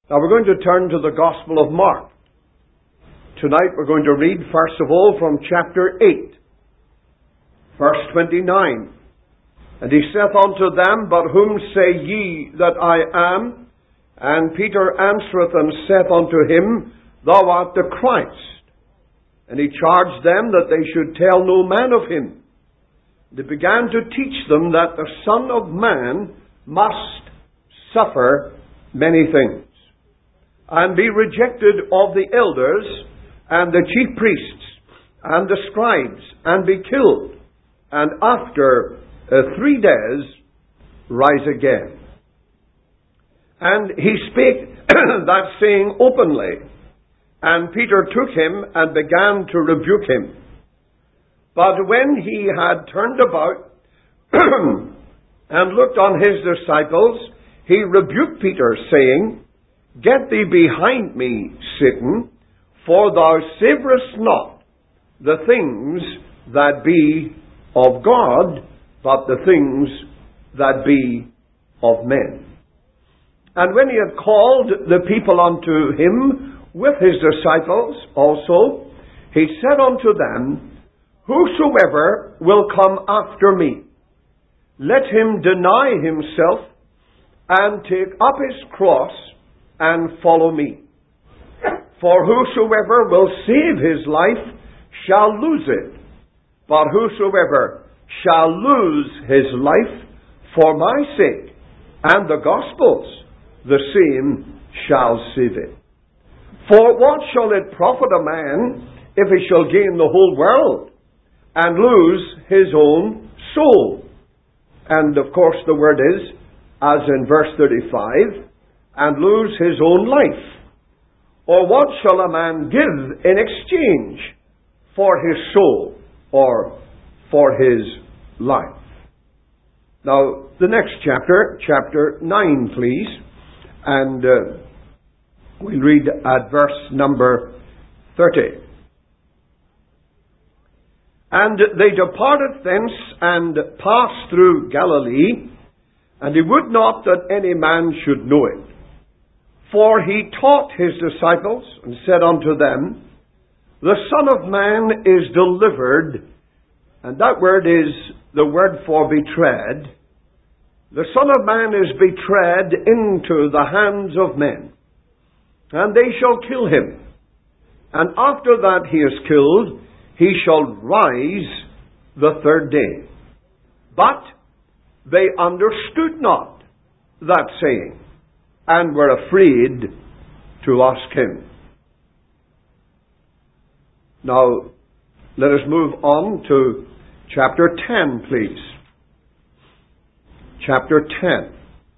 Now we're going to turn to the Gospel of Mark. Tonight we're going to read first of all from chapter 8, verse 29. And he saith unto them, But whom say ye that I am? And Peter answereth and saith unto him, Thou art the Christ. And he charged them that they should tell no man of him. They began to teach them that the Son of Man must suffer many things, and be rejected of the elders and the chief priests and the scribes, and be killed, and after 3 days rise again. And he spake that saying openly, and Peter took him and began to rebuke him. But when he had turned about and looked on his disciples, he rebuked Peter, saying, Get thee behind me, Satan, for thou savourest not the things that be of God, but the things that be of men. And when he had called the people unto him with his disciples also, he said unto them, Whosoever will come after me, let him deny himself, and take up his cross, and follow me. For whosoever will save his life shall lose it, but whosoever shall lose his life for my sake and the gospel's, the same shall save it. For what shall it profit a man if he shall gain the whole world and lose his own soul? And of course the word is, as in verse 35, and lose his own life. Or what shall a man give in exchange for his soul or for his life? Now, the next chapter, chapter 9, please. And we'll read at verse number 30. And they departed thence and passed through Galilee, and he would not that any man should know it. For he taught his disciples, and said unto them, The Son of Man is delivered, and that word is the word for betrayed. The Son of Man is betrayed into the hands of men, and they shall kill him. And after that he is killed, he shall rise the 3rd day. But they understood not that saying, and were afraid to ask him. Now, let us move on to chapter 10, please. Chapter 10.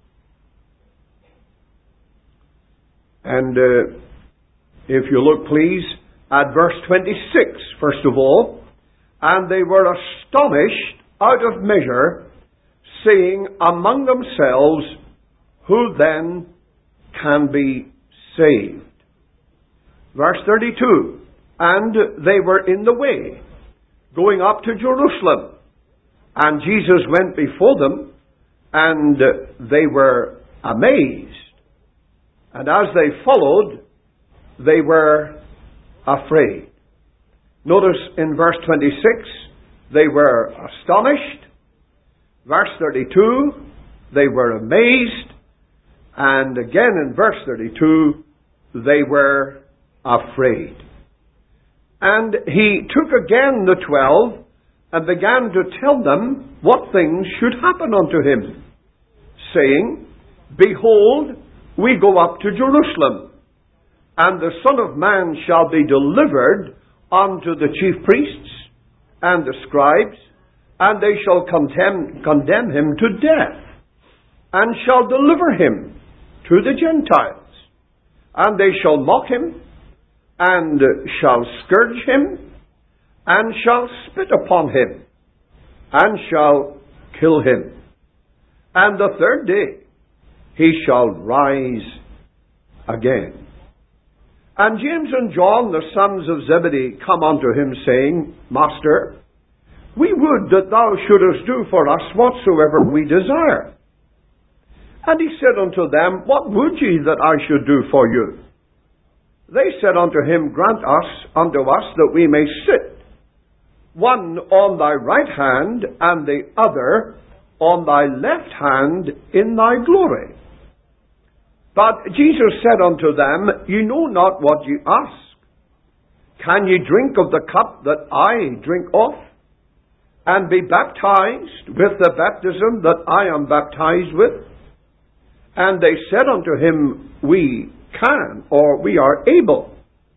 And if you look, please, at verse 26, first of all. And they were astonished out of measure, saying among themselves, Who then can be saved? Verse 32. And they were in the way, going up to Jerusalem. And Jesus went before them, and they were amazed. And as they followed, they were afraid. Notice in verse 26, they were astonished. Verse 32, they were amazed. And again in verse 32, they were afraid. And he took again the 12 and began to tell them what things should happen unto him, saying, Behold, we go up to Jerusalem, and the Son of Man shall be delivered unto the chief priests and the scribes, and they shall condemn him to death, and shall deliver him to the Gentiles. And they shall mock him, and shall scourge him, and shall spit upon him, and shall kill him. And the 3rd day he shall rise again. And James and John, the sons of Zebedee, come unto him, saying, Master, we would that thou shouldest do for us whatsoever we desire. And he said unto them, What would ye that I should do for you? They said unto him, Grant unto us that we may sit, one on thy right hand, and the other on thy left hand in thy glory. But Jesus said unto them, Ye know not what ye ask. Can ye drink of the cup that I drink of, and be baptized with the baptism that I am baptized with? And they said unto him, We can, or we are able.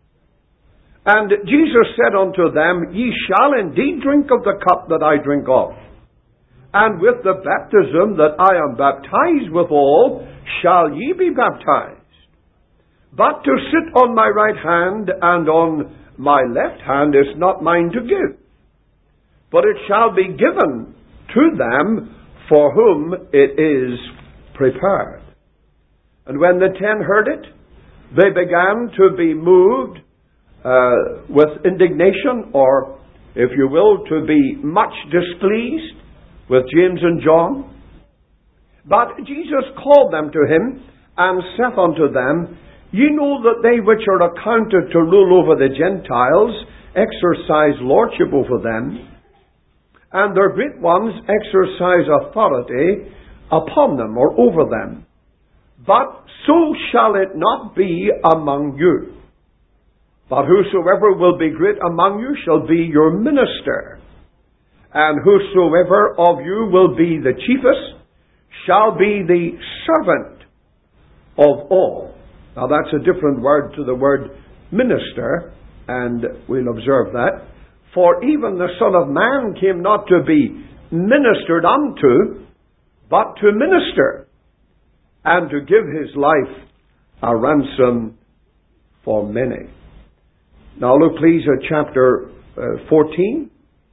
And Jesus said unto them, Ye shall indeed drink of the cup that I drink of, and with the baptism that I am baptized withal shall ye be baptized. But to sit on my right hand and on my left hand is not mine to give, but it shall be given to them for whom it is prepared. And when the 10 heard it, they began to be moved with indignation, or, if you will, to be much displeased with James and John. But Jesus called them to him, and saith unto them, Ye know that they which are accounted to rule over the Gentiles exercise lordship over them, and their great ones exercise authority upon them, or over them. But so shall it not be among you. But whosoever will be great among you shall be your minister. And whosoever of you will be the chiefest shall be the servant of all. Now that's a different word to the word minister, and we'll observe that. For even the Son of Man came not to be ministered unto, but to minister, and to give his life a ransom for many. Now look please at chapter 14.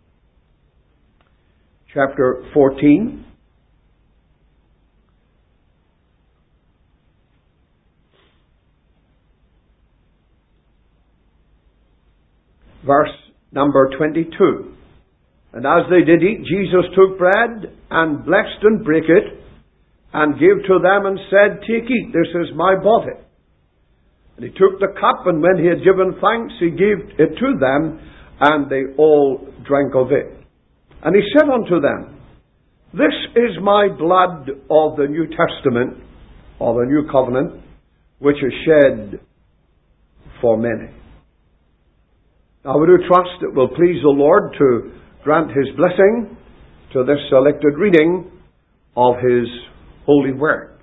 Chapter 14. Verse number 22. And as they did eat, Jesus took bread, and blessed and brake it, and gave to them, and said, Take, eat, this is my body. And he took the cup, and when he had given thanks, he gave it to them, and they all drank of it. And he said unto them, This is my blood of the New Testament, or the New Covenant, which is shed for many. Now we do trust it will please the Lord to grant his blessing to this selected reading of his holy word.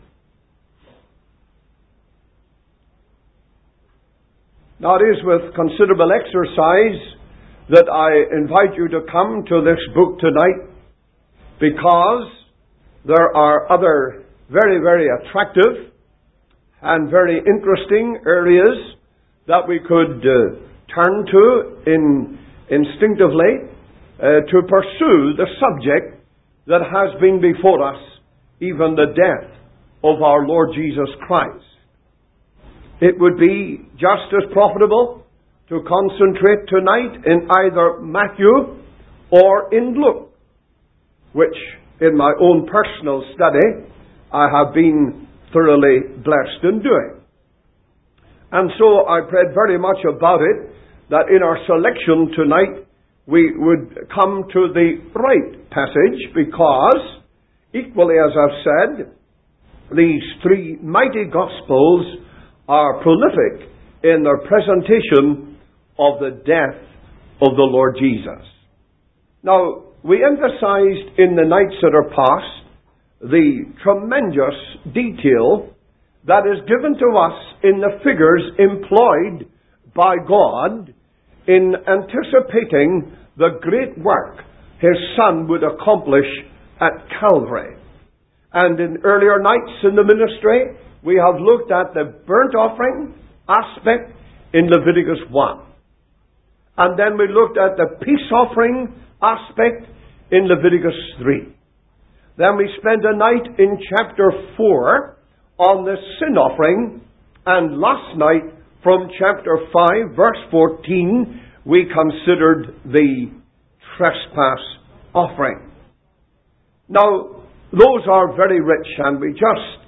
Now it is with considerable exercise that I invite you to come to this book tonight, because there are other very, very attractive and very interesting areas that we could turn to instinctively to pursue the subject that has been before us, even the death of our Lord Jesus Christ. It would be just as profitable to concentrate tonight in either Matthew or in Luke, which in my own personal study I have been thoroughly blessed in doing. And so I prayed very much about it, that in our selection tonight we would come to the right passage, because, equally as I've said, these three mighty Gospels are prolific in their presentation of the death of the Lord Jesus. Now, we emphasized in the nights that are past the tremendous detail that is given to us in the figures employed by God in anticipating the great work his Son would accomplish at Calvary. And in earlier nights in the ministry, we have looked at the burnt offering aspect in Leviticus 1. And then we looked at the peace offering aspect in Leviticus 3. Then we spent a night in chapter 4 on the sin offering, and last night from chapter 5 verse 14 we considered the trespass offering. Now those are very rich, and we just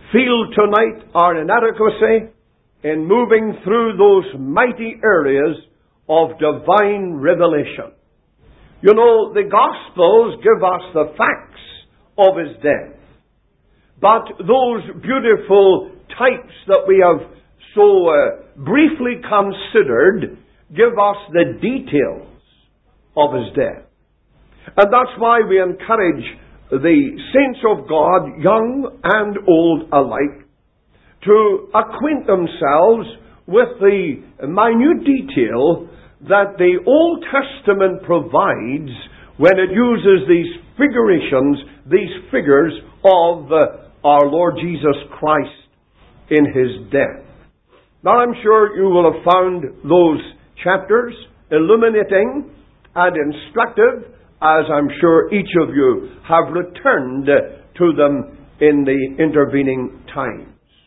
feel tonight our inadequacy in moving through those mighty areas of divine revelation. You know, the Gospels give us the facts of His death. But those beautiful types that we have so briefly considered give us the details of His death. And that's why we encourage the saints of God, young and old alike, to acquaint themselves with the minute detail that the Old Testament provides when it uses these figurations, these figures of our Lord Jesus Christ in His death. Now I'm sure you will have found those chapters illuminating and instructive, as I'm sure each of you have returned to them in the intervening times.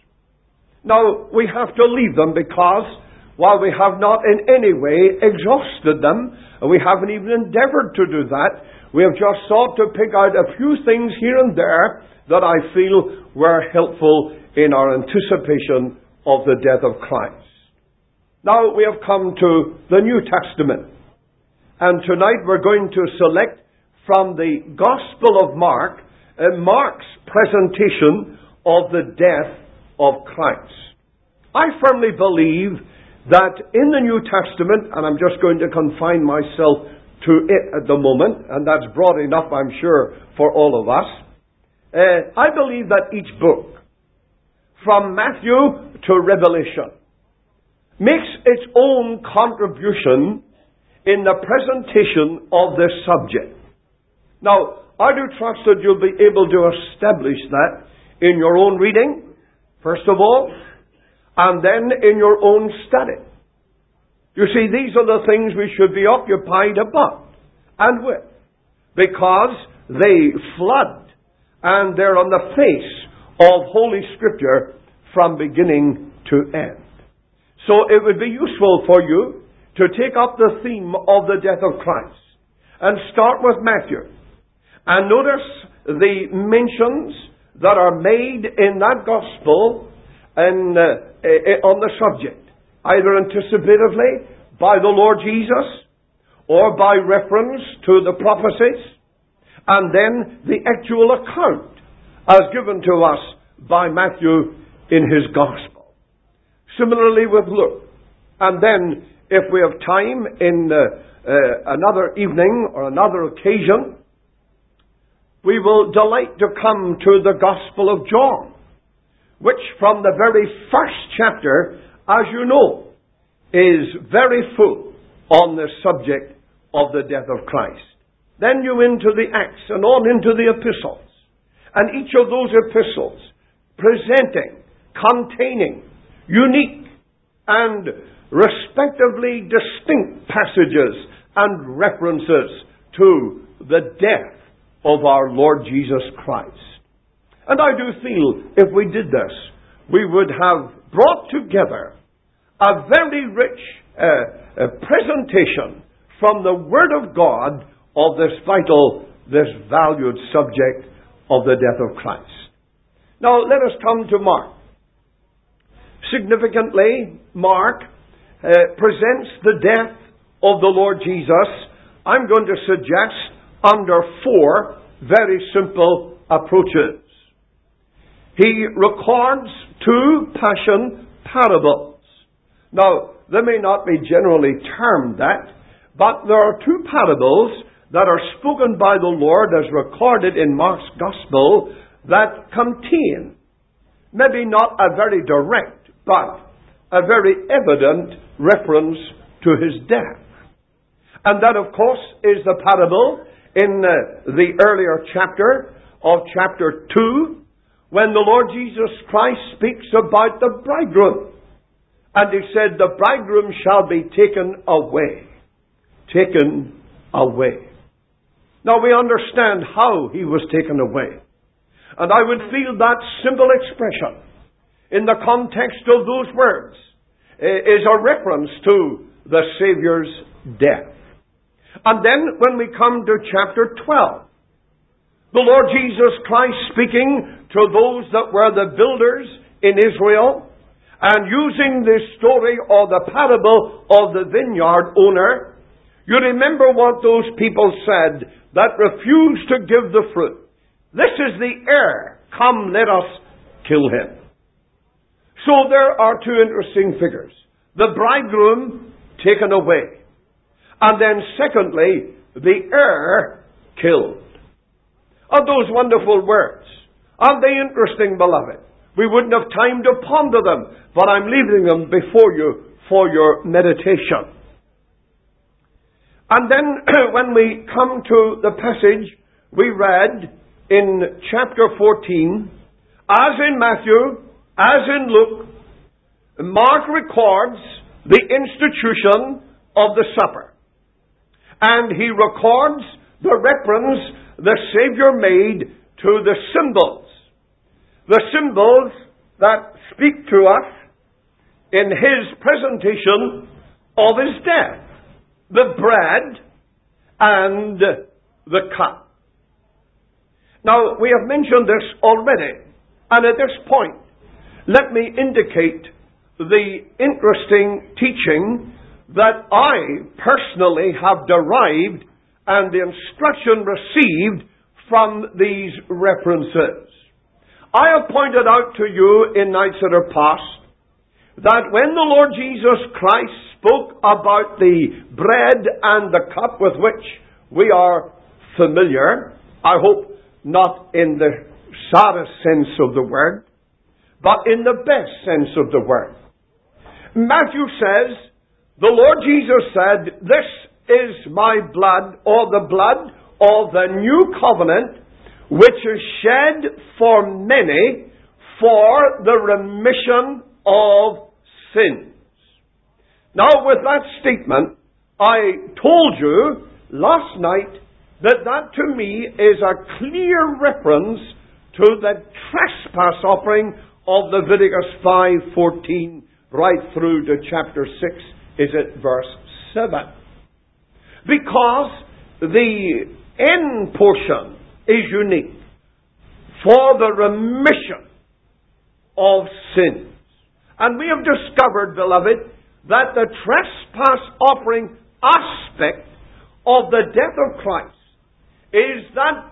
Now, we have to leave them because while we have not in any way exhausted them, and we haven't even endeavored to do that, we have just sought to pick out a few things here and there that I feel were helpful in our anticipation of the death of Christ. Now we have come to the New Testament. And tonight we're going to select from the Gospel of Mark, Mark's presentation of the death of Christ. I firmly believe that in the New Testament, and I'm just going to confine myself to it at the moment, and that's broad enough, I'm sure, for all of us. I believe that each book, from Matthew to Revelation, makes its own contribution in the presentation of this subject. Now, I do trust that you'll be able to establish that in your own reading, first of all, and then in your own study. You see, these are the things we should be occupied about and with, because they flood and they're on the face of Holy Scripture from beginning to end. So it would be useful for you to take up the theme of the death of Christ and start with Matthew. And notice the mentions that are made in that Gospel and on the subject, either anticipatively by the Lord Jesus or by reference to the prophecies, and then the actual account as given to us by Matthew in his Gospel. Similarly with Luke. And then, if we have time in another evening or another occasion, we will delight to come to the Gospel of John, which from the very first chapter, as you know, is very full on the subject of the death of Christ. Then you into the Acts and on into the epistles. And each of those epistles presenting, containing, unique and respectively distinct passages and references to the death of our Lord Jesus Christ. And I do feel if we did this, we would have brought together a very rich presentation from the Word of God of this vital, this valued subject of the death of Christ. Now let us come to Mark. Significantly, Mark presents the death of the Lord Jesus, I'm going to suggest, under four very simple approaches. He records two passion parables. Now, they may not be generally termed that, but there are two parables that are spoken by the Lord as recorded in Mark's Gospel that contain, maybe not a very direct, but a very evident reference to his death. And that, of course, is the parable in the earlier chapter of chapter 2, when the Lord Jesus Christ speaks about the bridegroom. And he said, the bridegroom shall be taken away. Taken away. Now we understand how he was taken away. And I would feel that simple expression in the context of those words is a reference to the Savior's death. And then when we come to chapter 12, The Lord Jesus Christ speaking to those that were the builders in Israel, and using this story or the parable of the vineyard owner. You remember what those people said that refused to give the fruit. This is the heir. Come, let us kill him. So there are two interesting figures. The bridegroom taken away. And then secondly, the heir killed. Are those wonderful words? Aren't they interesting, beloved? We wouldn't have time to ponder them, but I'm leaving them before you for your meditation. And then when we come to the passage we read in chapter 14, as in Matthew, as in Luke, Mark records the institution of the supper. And he records the reference the Savior made to the symbols. The symbols that speak to us in his presentation of his death. The bread and the cup. Now, we have mentioned this already. And at this point, let me indicate the interesting teaching that I personally have derived and the instruction received from these references. I have pointed out to you in nights that are past that when the Lord Jesus Christ spoke about the bread and the cup with which we are familiar, I hope not in the saddest sense of the word, but in the best sense of the word. Matthew says, the Lord Jesus said, "This is my blood, or the blood of the new covenant, which is shed for many for the remission of sins." Now, with that statement, I told you last night that to me is a clear reference to the trespass offering of Leviticus 5:14 right through to chapter 6, is it verse 7? Because the end portion is unique for the remission of sins. And we have discovered, beloved, that the trespass offering aspect of the death of Christ is that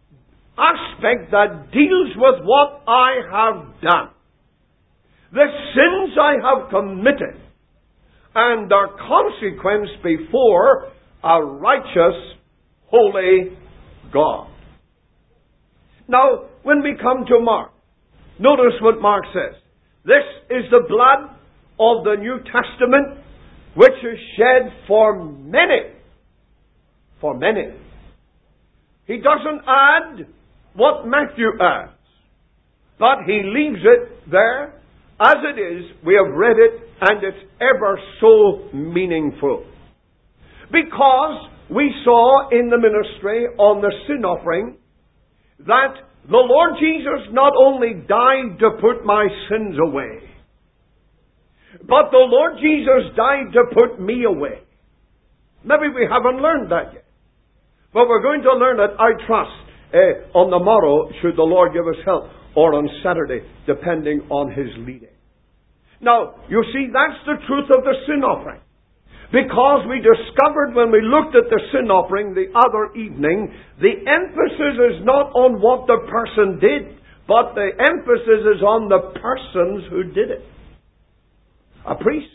aspect that deals with what I have done. The sins I have committed and their consequence before a righteous, holy God. Now, when we come to Mark, notice what Mark says. This is the blood of the New Testament, which is shed for many. For many. He doesn't add what Matthew adds, but he leaves it there as it is. We have read it, and it's ever so meaningful. Because we saw in the ministry on the sin offering that the Lord Jesus not only died to put my sins away, but the Lord Jesus died to put me away. Maybe we haven't learned that yet. But we're going to learn it, I trust, on the morrow, should the Lord give us help, or on Saturday, depending on His leading. Now, you see, that's the truth of the sin offering. Because we discovered when we looked at the sin offering the other evening, the emphasis is not on what the person did, but the emphasis is on the persons who did it. A priest,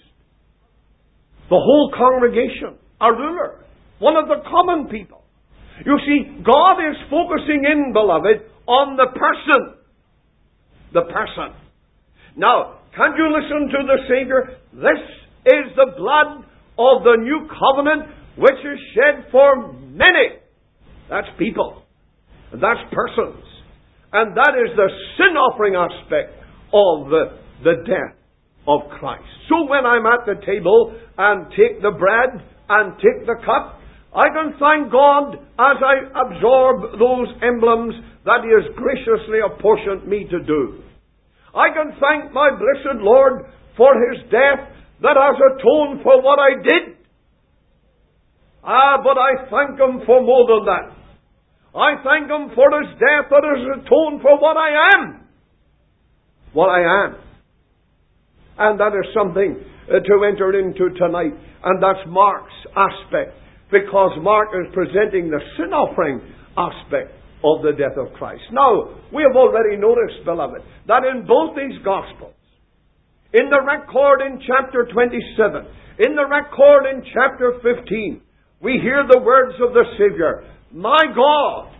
the whole congregation, a ruler, one of the common people. You see, God is focusing in, beloved, on the person. The person. Now, can't you listen to the Savior? This is the blood of the new covenant, which is shed for many. That's people. That's persons. And that is the sin offering aspect of the death of Christ. So when I'm at the table and take the bread and take the cup, I can thank God as I absorb those emblems that He has graciously apportioned me to do. I can thank my blessed Lord for His death that has atoned for what I did. But I thank Him for more than that. I thank Him for His death that has atoned for what I am. What I am. And that is something to enter into tonight. And that's Mark's aspect. Because Mark is presenting the sin offering aspect of the death of Christ. Now, we have already noticed, beloved, that in both these Gospels, in the record in chapter 27, in the record in chapter 15, we hear the words of the Savior, my God,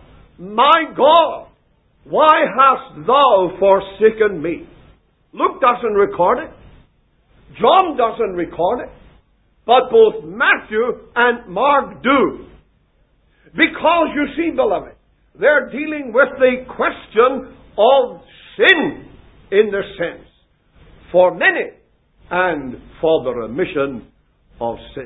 why hast thou forsaken me? Luke doesn't record it. John doesn't record it. But both Matthew and Mark do. Because, you see, beloved, they're dealing with the question of sin in the sense for many and for the remission of sins.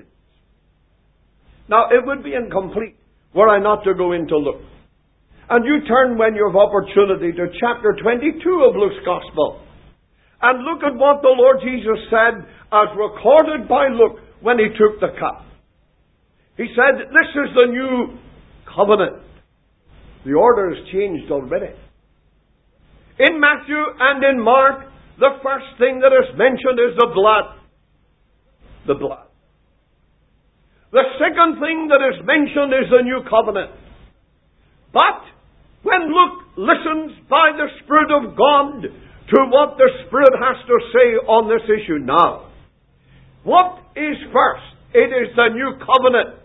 Now, it would be incomplete were I not to go into Luke. And you turn when you have opportunity to chapter 22 of Luke's Gospel. And look at what the Lord Jesus said as recorded by Luke when He took the cup. He said, this is the new covenant. The order has changed already. In Matthew and in Mark, the first thing that is mentioned is the blood. The blood. The second thing that is mentioned is the new covenant. But when Luke listens by the Spirit of God to what the Spirit has to say on this issue now, what is first? It is the new covenant.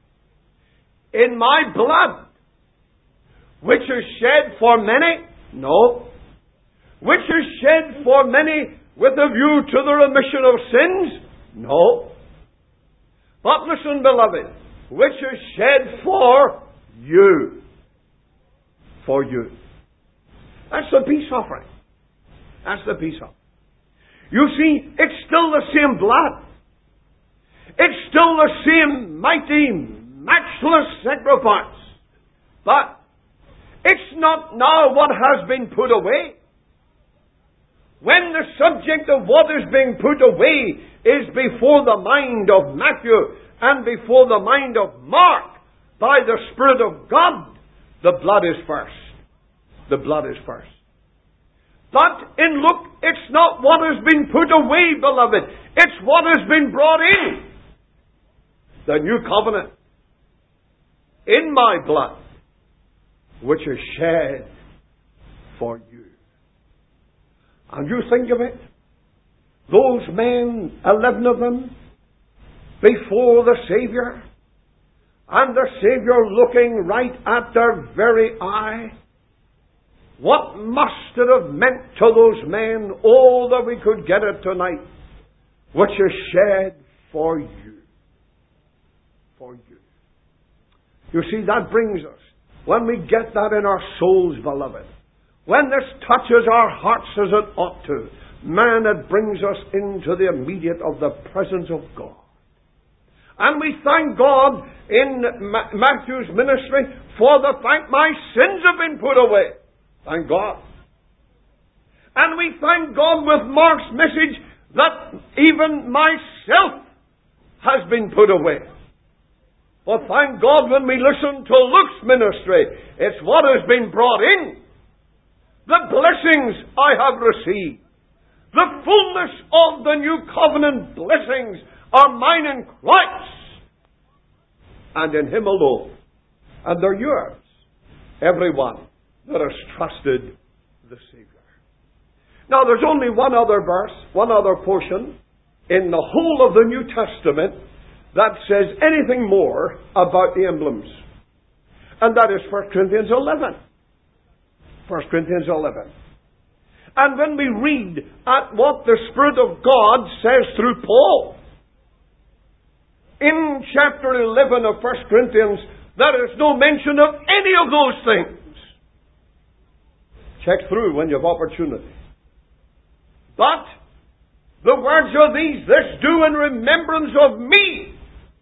In my blood, which is shed for many? No. Which is shed for many with a view to the remission of sins? No. But listen, beloved, which is shed for you. For you. That's the peace offering. That's the peace offering. You see, it's still the same blood. It's still the same mighty, matchless sacrifice. But it's not now what has been put away. When the subject of what is being put away is before the mind of Matthew and before the mind of Mark by the Spirit of God, the blood is first. The blood is first. But in Luke, it's not what has been put away, beloved. It's what has been brought in. The new covenant. In my blood, which is shed for you. And you think of it. Those men, 11 of them, before the Savior, and the Savior looking right at their very eye. What must it have meant to those men? Oh, that we could get it tonight. Which is shed for you. For you. You see, that brings us, when we get that in our souls, beloved, when this touches our hearts as it ought to, man, it brings us into the immediate of the presence of God. And we thank God in Matthew's ministry for the fact my sins have been put away. Thank God. And we thank God with Mark's message that even myself has been put away. But thank God when we listen to Luke's ministry, it's what has been brought in. The blessings I have received. The fullness of the new covenant blessings are mine in Christ. And in Him alone. And they're yours. Everyone that has trusted the Savior. Now there's only one other verse, one other portion in the whole of the New Testament that says anything more about the emblems. And that is 1 Corinthians 11. 1 Corinthians 11. And when we read at what the Spirit of God says through Paul, in chapter 11 of 1 Corinthians, there is no mention of any of those things. Check through when you have opportunity. But the words are these, this do in remembrance of me.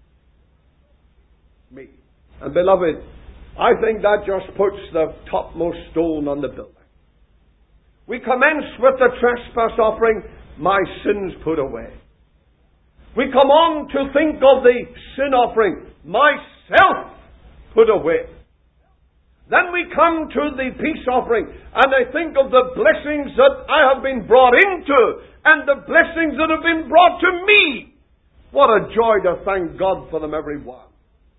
Me. And beloved, I think that just puts the topmost stone on the building. We commence with the trespass offering, my sins put away. We come on to think of the sin offering, myself put away. Then we come to the peace offering, and I think of the blessings that I have been brought into, and the blessings that have been brought to me. What a joy to thank God for them, every one.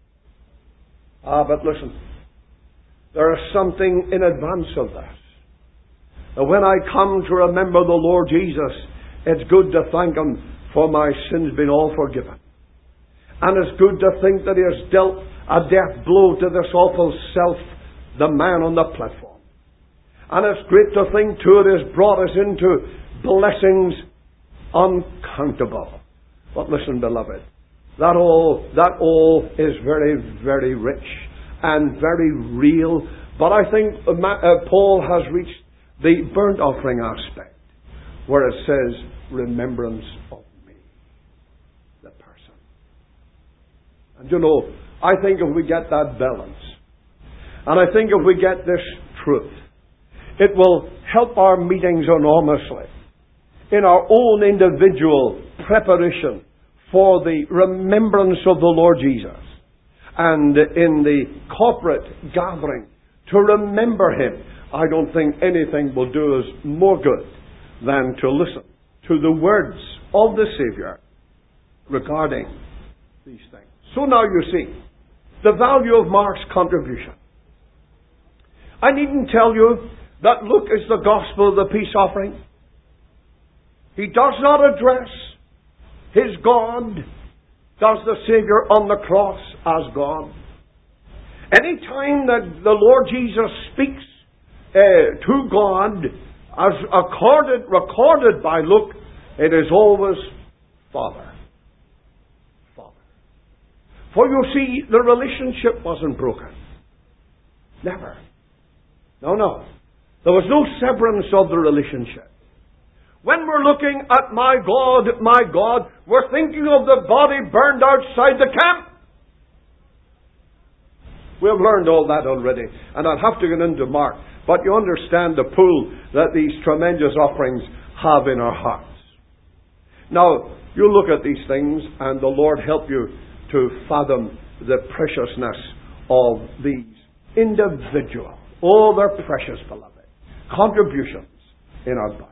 But listen, there is something in advance of that. When I come to remember the Lord Jesus, it's good to thank Him for my sins being all forgiven. And it's good to think that He has dealt a death blow to this awful self, the man on the platform. And it's great to think too it has brought us into blessings uncountable. But listen, beloved, that all is very, very rich and very real. But I think Paul has reached the burnt offering aspect, where it says, remembrance of me, the person. And you know, I think if we get that balance, and I think if we get this truth, it will help our meetings enormously in our own individual preparation for the remembrance of the Lord Jesus, and in the corporate gathering to remember Him. I don't think anything will do us more good than to listen to the words of the Savior regarding these things. So now you see the value of Mark's contribution. I needn't tell you that Luke is the gospel of the peace offering. He does not address His God, does the Savior on the cross, as God. Any time that the Lord Jesus speaks to God, as recorded by Luke, it is always Father. Father. For you see, the relationship wasn't broken. Never. No. There was no severance of the relationship. When we're looking at my God, we're thinking of the body burned outside the camp. We've learned all that already, and I'll have to get into Mark. But you understand the pull that these tremendous offerings have in our hearts. Now, you look at these things, and the Lord help you to fathom the preciousness of these individual, they're precious, beloved, contributions in our Bible.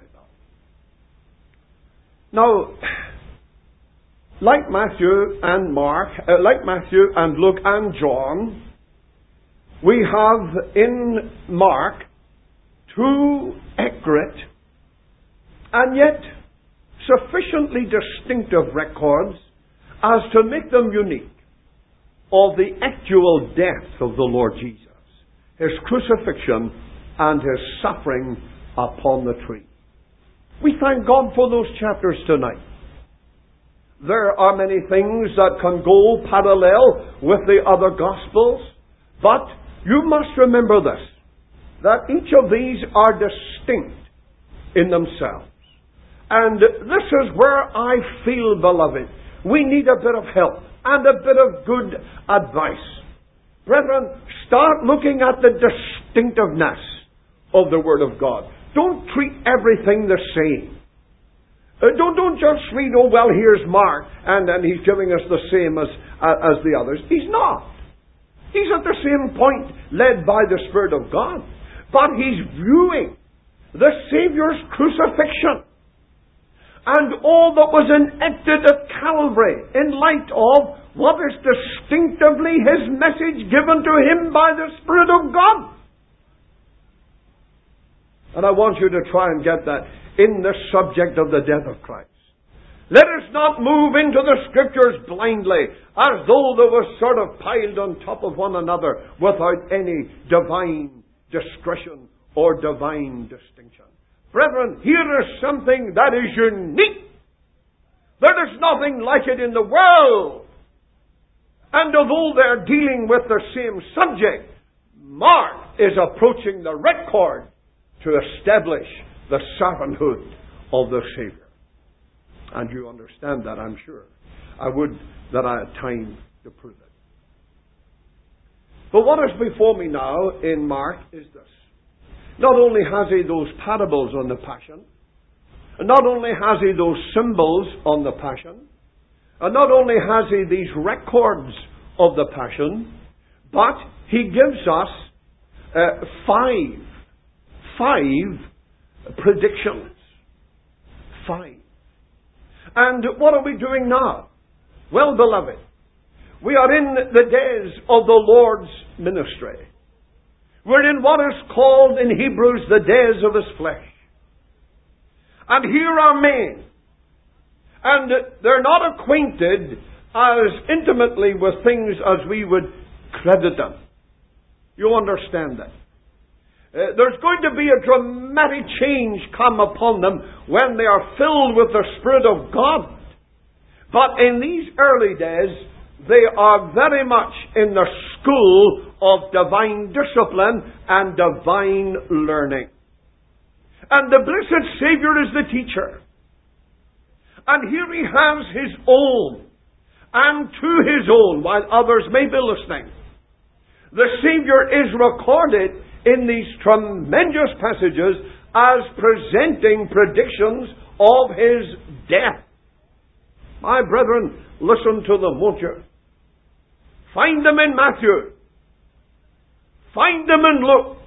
Now, like Matthew and Luke and John, we have in Mark two accurate and yet sufficiently distinctive records as to make them unique of the actual death of the Lord Jesus, His crucifixion and His suffering upon the tree. We thank God for those chapters tonight. There are many things that can go parallel with the other Gospels, but you must remember this, that each of these are distinct in themselves. And this is where I feel, beloved, we need a bit of help and a bit of good advice. Brethren, start looking at the distinctiveness of the Word of God. Don't treat everything the same. Don't just read, here's Mark, and he's giving us the same as the others. He's not. He's at the same point, led by the Spirit of God. But he's viewing the Saviour's crucifixion and all that was enacted at Calvary in light of what is distinctively His message given to Him by the Spirit of God. And I want you to try and get that in the subject of the death of Christ. Let us not move into the Scriptures blindly, as though they were sort of piled on top of one another without any divine discretion or divine distinction. Brethren, here is something that is unique. There is nothing like it in the world. And although they're dealing with the same subject, Mark is approaching the record to establish the servanthood of the Savior. And you understand that, I'm sure. I would that I had time to prove it. But what is before me now in Mark is this. Not only has he those parables on the Passion, and not only has he those symbols on the Passion, and not only has he these records of the Passion, but he gives us five predictions. 5. And what are we doing now? Well, beloved, we are in the days of the Lord's ministry. We're in what is called in Hebrews the days of His flesh. And here are men, and they're not acquainted as intimately with things as we would credit them. You understand that? There's going to be a dramatic change come upon them when they are filled with the Spirit of God. But in these early days, they are very much in the school of divine discipline and divine learning. And the blessed Savior is the teacher. And here He has His own, and to His own, while others may be listening. The Savior is recorded in these tremendous passages as presenting predictions of His death. My brethren, listen to them, won't you? Find them in Matthew. Find them in Luke.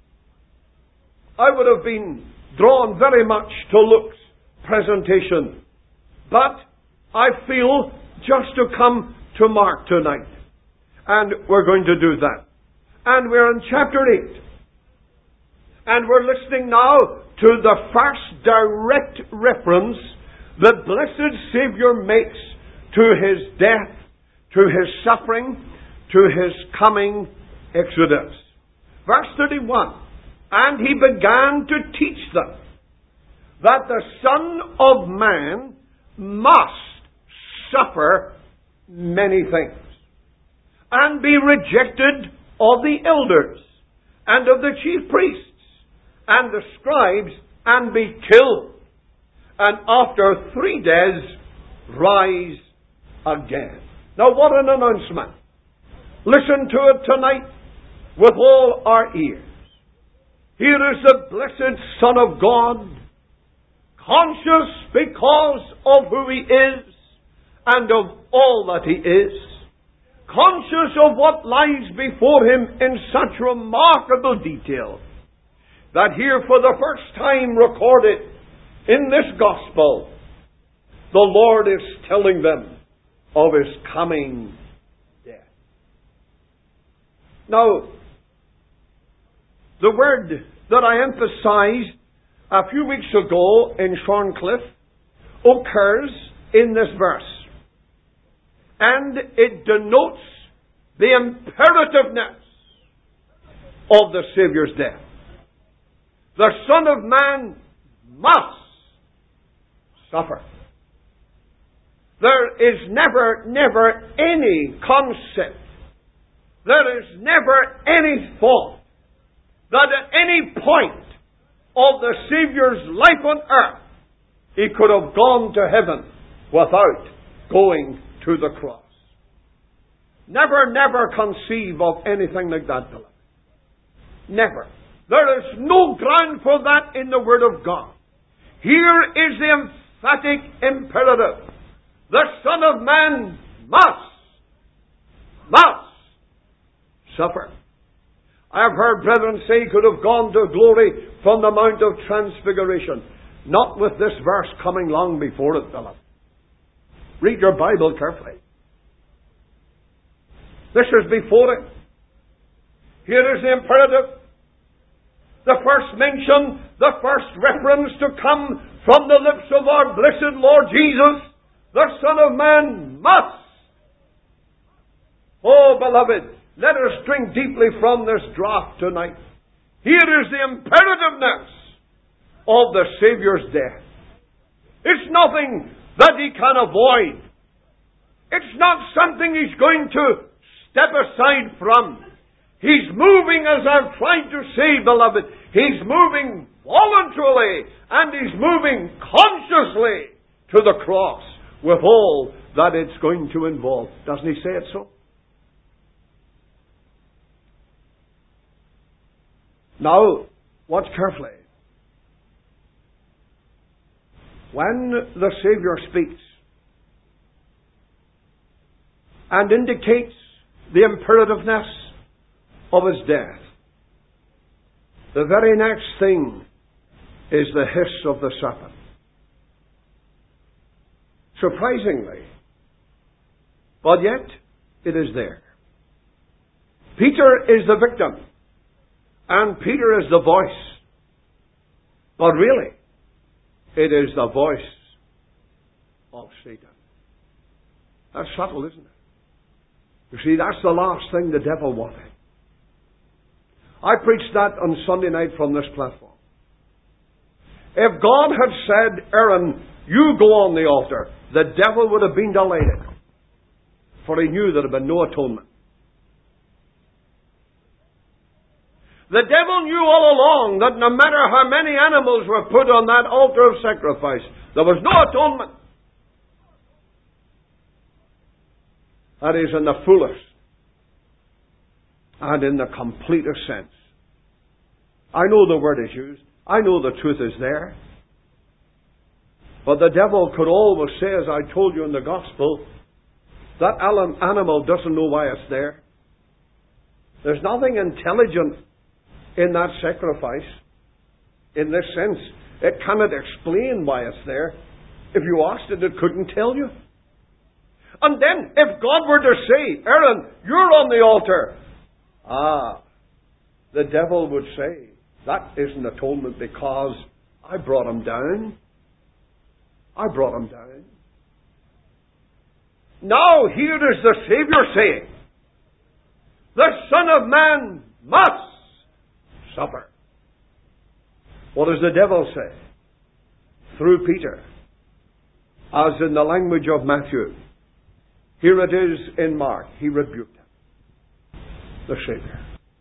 I would have been drawn very much to Luke's presentation, but I feel just to come to Mark tonight. And we're going to do that. And we're in chapter 8. And we're listening now to the first direct reference the blessed Savior makes to His death, to His suffering, to His coming exodus. Verse 31. And He began to teach them that the Son of Man must suffer many things, and be rejected of the elders, and of the chief priests, and the scribes, and be killed, and after 3 days rise again. Now what an announcement. Listen to it tonight with all our ears. Here is the blessed Son of God, conscious because of who He is and of all that He is, conscious of what lies before Him in such remarkable detail, that here for the first time recorded in this Gospel, the Lord is telling them of His coming death. Now, the word that I emphasized a few weeks ago in Shorncliffe occurs in this verse. And it denotes the imperativeness of the Savior's death. The Son of Man must suffer. There is never any concept, there is never any thought that at any point of the Savior's life on earth He could have gone to heaven without going to the cross. Never conceive of anything like that, beloved. Never. There is no ground for that in the Word of God. Here is the emphatic imperative. The Son of Man must suffer. I have heard brethren say He could have gone to glory from the Mount of Transfiguration. Not with this verse coming long before it, beloved. Read your Bible carefully. This is before it. Here is the imperative. The first mention, the first reference to come from the lips of our blessed Lord Jesus, the Son of Man must. Oh, beloved, let us drink deeply from this draught tonight. Here is the imperativeness of the Savior's death. It's nothing that He can avoid. It's not something He's going to step aside from. He's moving, as I've tried to say, beloved. He's moving voluntarily and He's moving consciously to the cross with all that it's going to involve. Doesn't He say it so? Now, watch carefully. When the Savior speaks and indicates the imperativeness of His death, The very next thing is the hiss of the serpent. Surprisingly, but yet it is there. Peter is the victim, and Peter is the voice. But really, it is the voice of Satan. That's subtle, isn't it? You see, that's the last thing the devil wanted. I preached that on Sunday night from this platform. If God had said, Aaron, you go on the altar, the devil would have been delighted. For he knew there had been no atonement. The devil knew all along that no matter how many animals were put on that altar of sacrifice, there was no atonement. That is, in the fullest and in the completest sense. I know the word is used. I know the truth is there. But the devil could always say, as I told you in the gospel, that animal doesn't know why it's there. There's nothing intelligent in that sacrifice. In this sense, it cannot explain why it's there. If you asked it, it couldn't tell you. And then, if God were to say, Aaron, you're on the altar, the devil would say, that isn't atonement because I brought him down. I brought him down. Now here is the Savior saying, the Son of Man must suffer. What does the devil say? Through Peter. As in the language of Matthew. Here it is in Mark. He rebuked him. The Savior.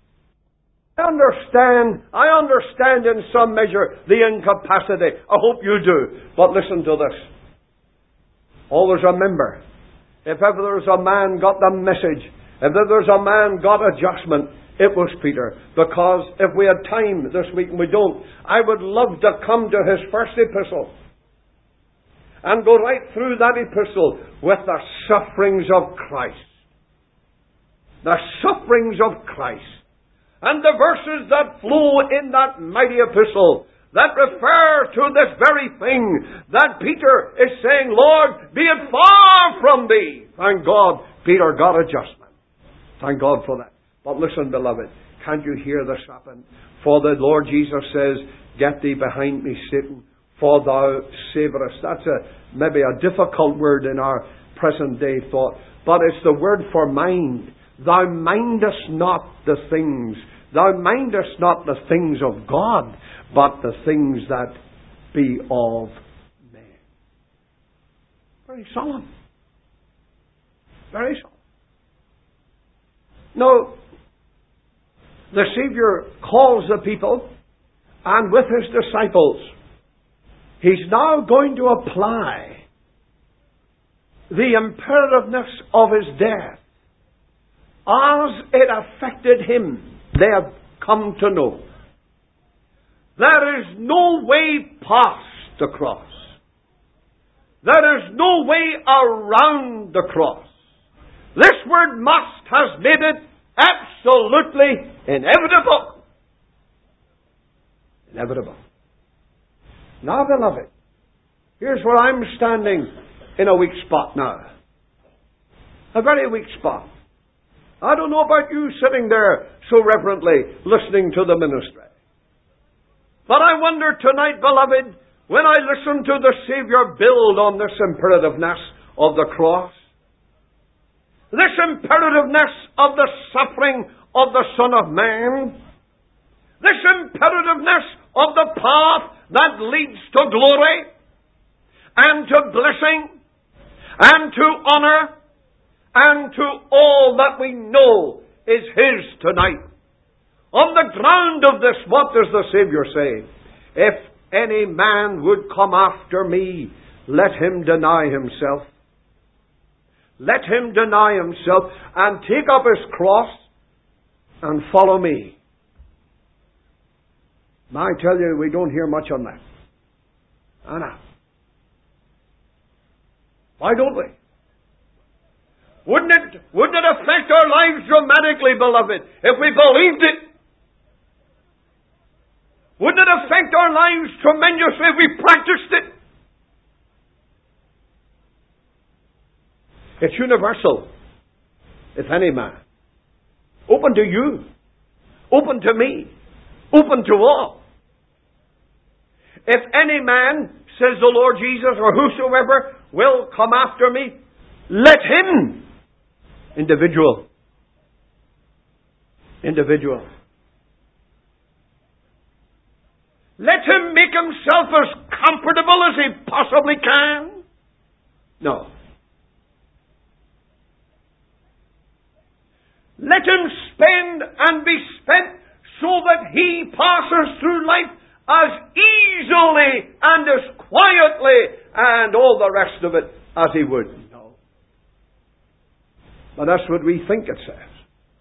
I understand in some measure the incapacity. I hope you do. But listen to this. Always remember, if ever there's a man got the message, if ever there's a man got adjustment, it was Peter. Because if we had time this week, and we don't, I would love to come to his first epistle and go right through that epistle with the sufferings of Christ. The sufferings of Christ. And the verses that flow in that mighty epistle that refer to this very thing that Peter is saying, Lord, be it far from thee. Thank God, Peter got adjustment. Thank God for that. But listen, beloved, can't you hear this happen? For the Lord Jesus says, get thee behind me, Satan, for thou savorest. That's maybe a difficult word in our present day thought, but it's the word for mind. Thou mindest not the things. Thou mindest not the things of God, but the things that be of men. Very solemn. Very solemn. Now, the Savior calls the people, and with his disciples, he's now going to apply the imperativeness of his death as it affected him. They have come to know there is no way past the cross. There is no way around the cross. This word must has made it absolutely inevitable. Inevitable. Now, beloved, here's where I'm standing in a weak spot now. A very weak spot. I don't know about you sitting there so reverently listening to the ministry. But I wonder tonight, beloved, when I listen to the Savior build on this imperativeness of the cross, this imperativeness of the suffering of the Son of Man, this imperativeness of the path that leads to glory and to blessing and to honor and to all that we know is his tonight. On the ground of this, what does the Savior say? If any man would come after me, let him deny himself. Let him deny himself and take up his cross and follow me. Now, I tell you, we don't hear much on that. Anna. Why don't we? Wouldn't it affect our lives dramatically, beloved, if we believed it? Wouldn't it affect our lives tremendously if we practiced it? It's universal. If any man. Open to you. Open to me. Open to all. If any man, says the Lord Jesus, or whosoever will come after me, let him. Individual. Individual. Let him make himself as comfortable as he possibly can. No. Let him spend and be spent so that he passes through life as easily and as quietly and all the rest of it as he would. No. But that's what we think it says.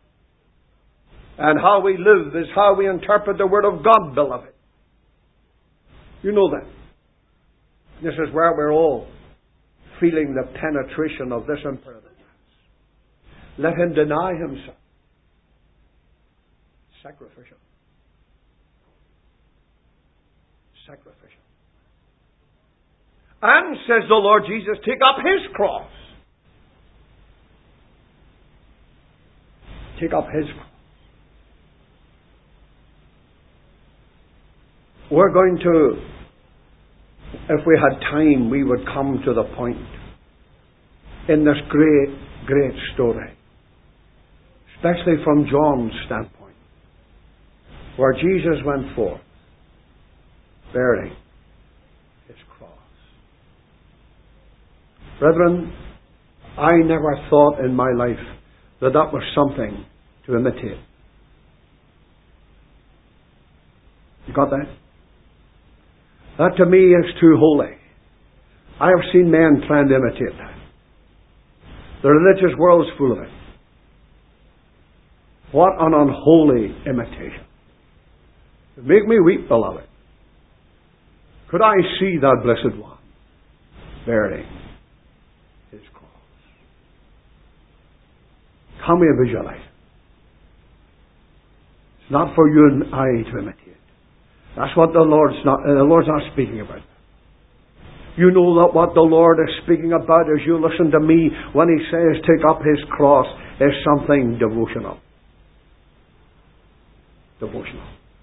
And how we live is how we interpret the Word of God, beloved. You know that. This is where we're all feeling the penetration of this imperative. Let him deny himself. Sacrificial. Sacrificial. And, says the Lord Jesus, take up his cross. Take up his cross. We're going to, if we had time, we would come to the point in this great, great story, especially from John's standpoint, where Jesus went forth bearing his cross. Brethren, I never thought in my life that that was something to imitate. You got that? That to me is too holy. I have seen men trying to imitate that. The religious world's full of it. What an unholy imitation. It make me weep, beloved. Could I see that blessed one bearing his cross? Can we visualize it? It's not for you and I to imitate. That's what the Lord's not speaking about. You know that what the Lord is speaking about as you listen to me when he says take up his cross is something devotional. Devotional.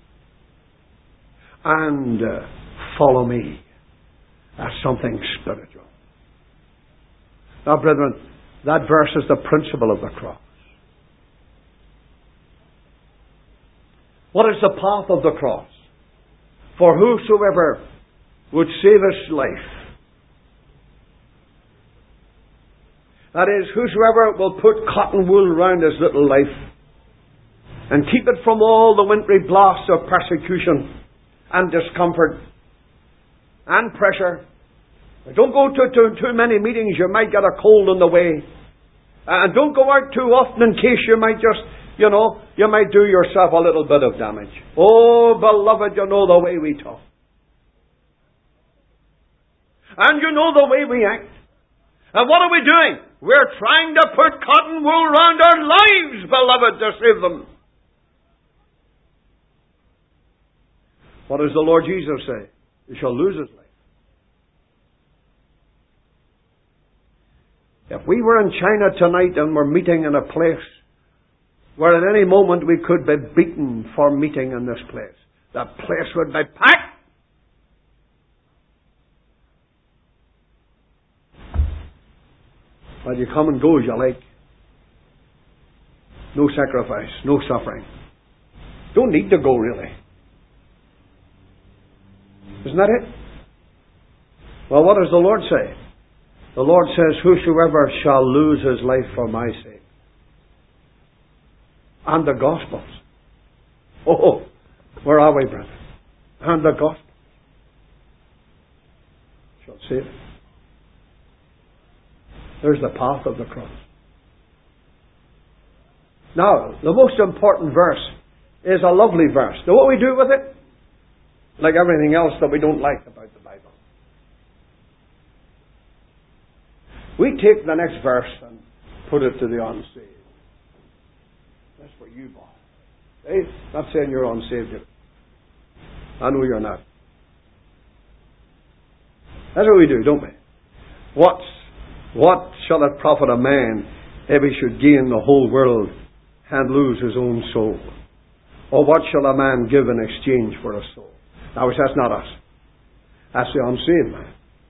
And follow me as something spiritual. Now, brethren, that verse is the principle of the cross. What is the path of the cross? For whosoever would save his life. That is, whosoever will put cotton wool round his little life and keep it from all the wintry blasts of persecution and discomfort and pressure. Don't go to too many meetings, you might get a cold on the way. And don't go out too often in case you might just, you might do yourself a little bit of damage. Oh, beloved, you know the way we talk. And you know the way we act. And what are we doing? We're trying to put cotton wool round our lives, beloved, to save them. What does the Lord Jesus say? He shall lose his life. If we were in China tonight and were meeting in a place where at any moment we could be beaten for meeting in this place, the place would be packed. Well, you come and go as you like. No sacrifice, no suffering. Don't need to go, really. Isn't that it? Well, what does the Lord say? The Lord says, whosoever shall lose his life for my sake. And the Gospels. Oh, where are we, brother? And the Gospel shall save it. There's the path of the cross. Now, the most important verse is a lovely verse. Now, what we do with it? Like everything else that we don't like about the Bible. We take the next verse and put it to the unsaved. That's for you, boy. Hey, not saying you're unsaved. I know you're not. That's what we do, don't we? What shall it profit a man if he should gain the whole world and lose his own soul? Or what shall a man give in exchange for a soul? Now, that's not us. That's the unsaved man.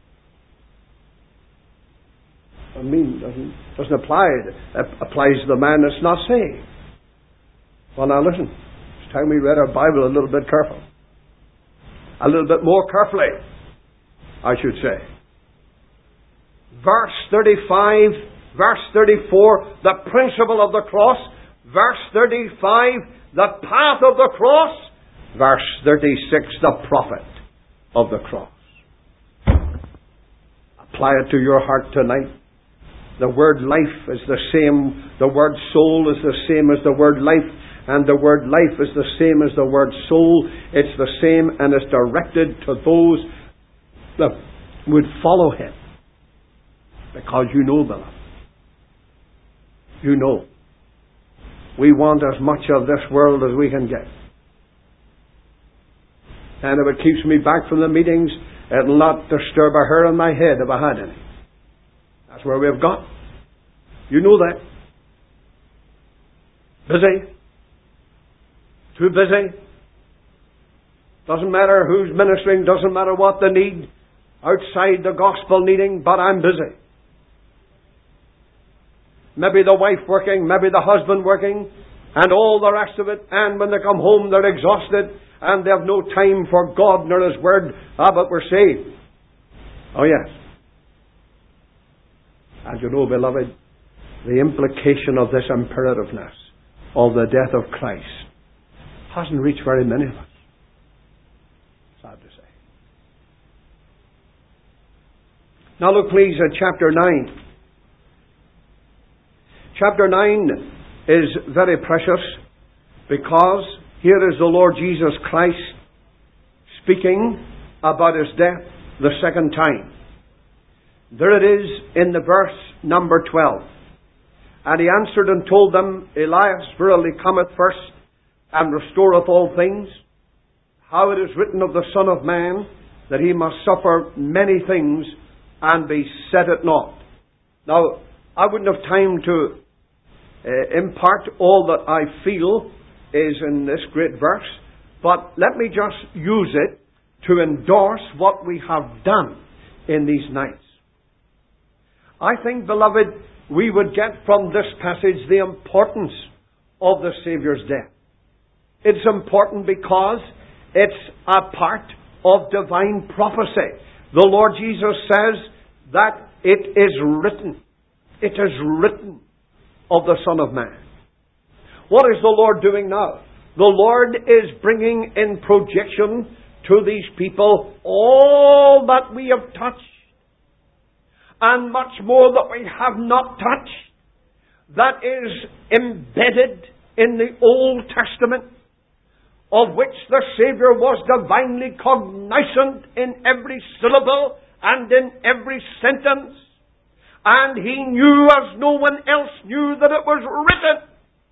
I mean, doesn't apply. It applies to the man that's not saved. Well, now listen. It's time we read our Bible a little bit careful. A little bit more carefully, I should say. Verse 35, verse 34, the principle of the cross. Verse 35, the path of the cross. Verse 36, the profit of the cross. Apply it to your heart tonight. The word life is the same. The word soul is the same as the word life. And the word life is the same as the word soul. It's the same, and it's directed to those that would follow Him. Because you know, beloved. You know. We want as much of this world as we can get. And if it keeps me back from the meetings, it'll not disturb a hair on my head if I had any. That's where we've got. You know that. Busy. Too busy. Doesn't matter who's ministering, doesn't matter what they need. Outside the gospel needing, but I'm busy. Maybe the wife working, maybe the husband working, and all the rest of it. And when they come home, they're exhausted, and they have no time for God nor His Word. But we're saved. Oh yes. And you know, beloved, the implication of this imperativeness of the death of Christ hasn't reached very many of us. Sad to say. Now look please at chapter 9. Chapter 9 is very precious because here is the Lord Jesus Christ speaking about His death the second time. There it is in the verse number 12. And He answered and told them, Elias verily cometh first, and restoreth all things. How it is written of the Son of Man, that He must suffer many things, and be set at naught. Now, I wouldn't have time to impart all that I feel is in this great verse, but let me just use it to endorse what we have done in these nights. I think, beloved, we would get from this passage the importance of the Saviour's death. It's important because it's a part of divine prophecy. The Lord Jesus says that it is written. It is written of the Son of Man. What is the Lord doing now? The Lord is bringing in projection to these people all that we have touched, and much more that we have not touched, that is embedded in the Old Testament, of which the Saviour was divinely cognizant in every syllable and in every sentence. And He knew as no one else knew that it was written.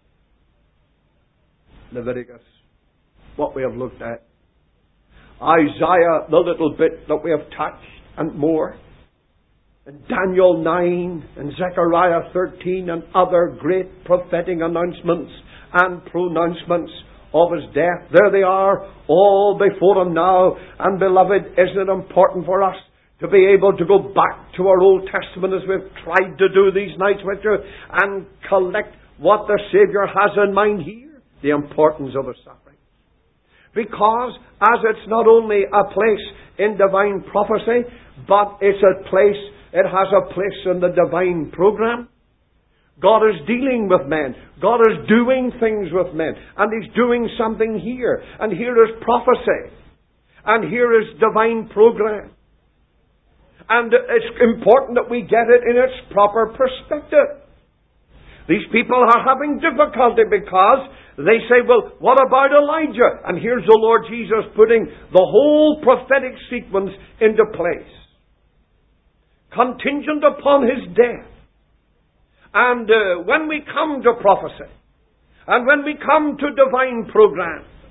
Leviticus, what we have looked at. Isaiah, the little bit that we have touched, and more. And Daniel 9 and Zechariah 13 and other great prophetic announcements and pronouncements of His death. There they are, all before Him now. And beloved, isn't it important for us to be able to go back to our Old Testament, as we've tried to do these nights with you, and collect what the Saviour has in mind here? The importance of His suffering. Because as it's not only a place in divine prophecy, but it has a place in the divine program. God is dealing with men. God is doing things with men. And He's doing something here. And here is prophecy. And here is divine program. And it's important that we get it in its proper perspective. These people are having difficulty because they say, well, what about Elijah? And here's the Lord Jesus putting the whole prophetic sequence into place, contingent upon His death. And when we come to prophecy, and when we come to divine program,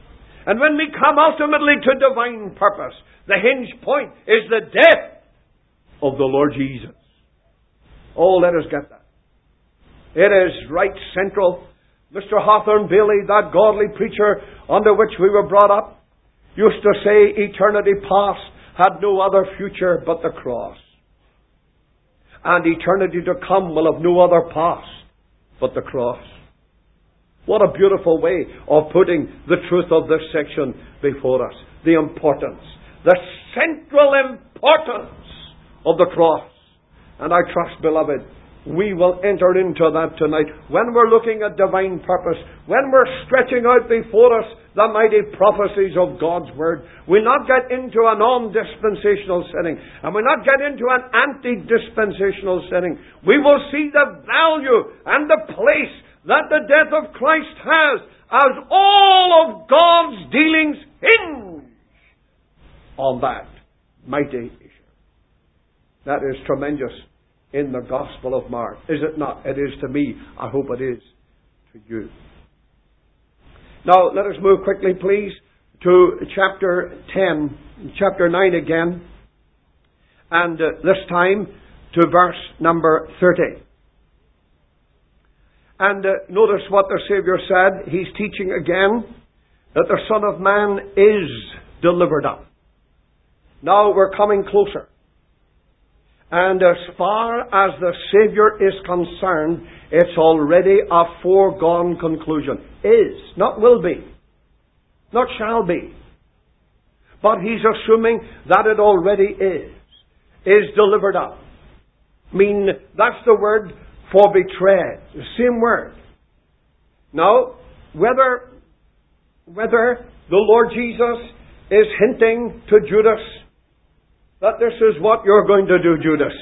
And when we come ultimately to divine purpose, the hinge point is the death of the Lord Jesus. Oh, let us get that. It is right central. Mr. Hawthorne Bailey, that godly preacher under which we were brought up, used to say eternity past had no other future but the cross. And eternity to come will have no other past but the cross. What a beautiful way of putting the truth of this section before us. The importance, the central importance of the cross. And I trust, beloved, we will enter into that tonight. When we're looking at divine purpose, when we're stretching out before us the mighty prophecies of God's Word, we'll not get into a non-dispensational setting, and we'll not get into an anti-dispensational setting. We will see the value and the place that the death of Christ has, as all of God's dealings hinge on that mighty issue. That is tremendous in the Gospel of Mark. Is it not? It is to me. I hope it is to you. Now, let us move quickly, please, to chapter 10, chapter 9 again, and this time to verse number 30. And notice what the Savior said. He's teaching again that the Son of Man is delivered up. Now we're coming closer. And as far as the Savior is concerned, it's already a foregone conclusion. Is, not will be, not shall be. But he's assuming that it already is delivered up. I mean, that's the word for betrayed. The same word. Now, whether the Lord Jesus is hinting to Judas that this is what you're going to do, Judas,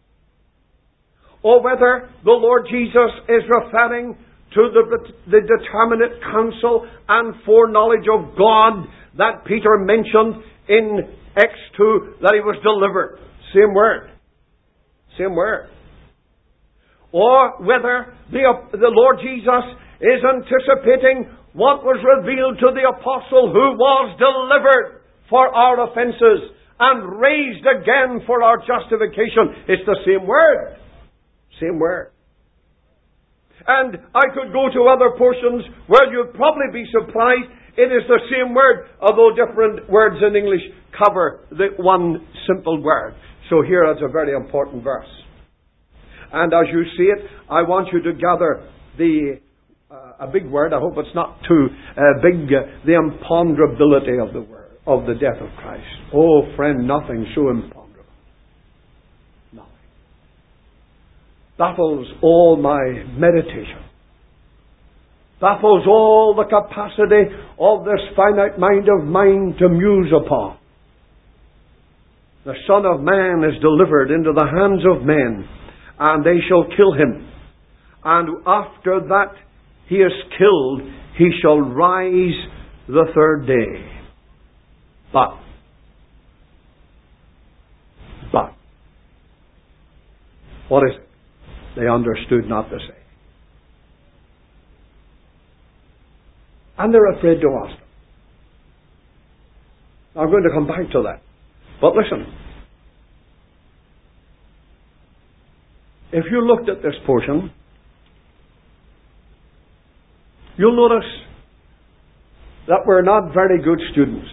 or whether the Lord Jesus is referring to the determinate counsel and foreknowledge of God that Peter mentioned in Acts 2, that he was delivered. Same word. Same word. Or whether the Lord Jesus is anticipating what was revealed to the apostle who was delivered for our offenses and raised again for our justification. It's the same word. Same word. And I could go to other portions where you'd probably be surprised. It is the same word, although different words in English cover the one simple word. So here is a very important verse. And as you see it, I want you to gather a big word. I hope it's not too big. The imponderability of the word, of the death of Christ. Oh, friend, nothing so imponderable. Nothing. Baffles all my meditation. Baffles all the capacity of this finite mind of mine to muse upon. The Son of Man is delivered into the hands of men, and they shall kill him. And after that he is killed, he shall rise the third day. But what is it? They understood not to say. And they're afraid to ask them. I'm going to come back to that. But listen. If you looked at this portion, you'll notice that we're not very good students.